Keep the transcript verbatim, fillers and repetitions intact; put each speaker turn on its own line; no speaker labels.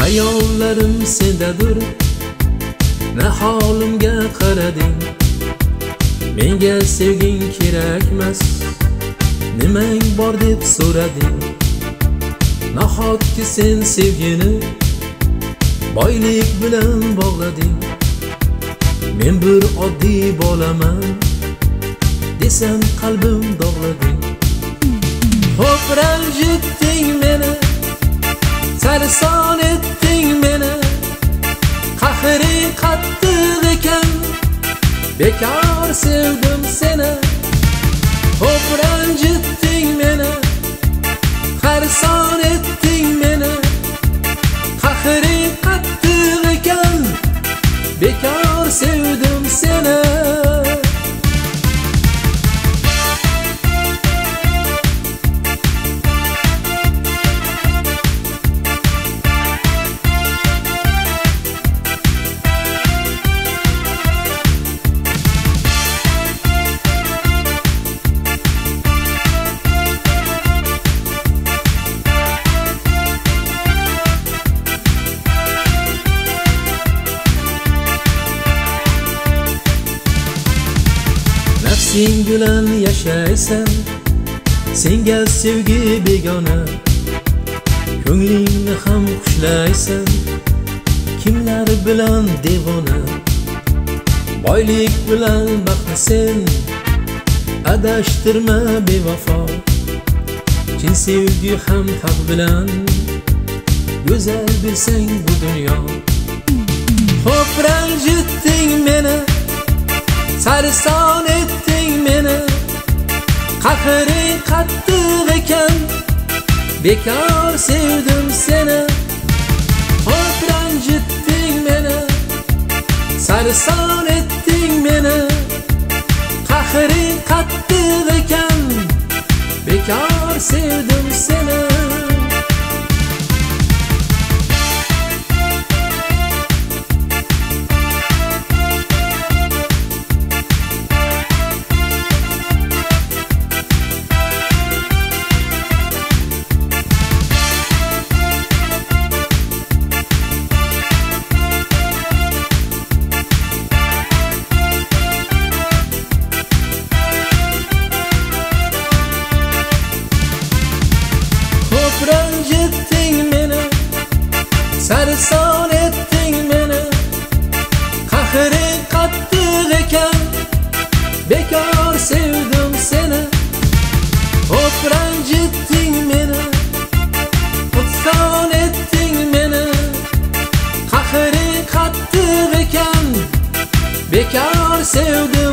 Hayollarim sendadir, ne holimga qarading. Menga sevging kerakmas, nimang bor deb so'rading. Nahotki sen sevgini boylik bilan bog'lading. Men bir oddiy bolaman desam qalbim dog'lading. Xo'p, ranjitding meni, sarson etding meni. Qahring qattiq ekan, bekor sevdim seni. Xo'p, ranjitding meni, sarson etding meni. Qahring qattiq ekan, bekor sevdim seni. Nafsing bilan yashaysan, senga sevgi begona. Ko'nglingni ham xushlaysan, kimlar bilan devona. Boylik bilan baxtni sen adashtirma bevafo. Chin sevgi ham haq bilan go'zal bilsang bu dunyo. Xo'p, ranjitding meni, sarson etding meni. Qahring qattiq ekan, bekor sevdim seni. Xo'p, ranjitding meni, sarson etding meni. Qahring qattiq ekan, bekor sevdim seni. Ranjitding meni, sarson etding meni. Qahring qattiq ekan, bekor sevdim seni. Xo'p, ranjitding meni, sarson etding meni. Qahring qattiq ekan, bekor sevdim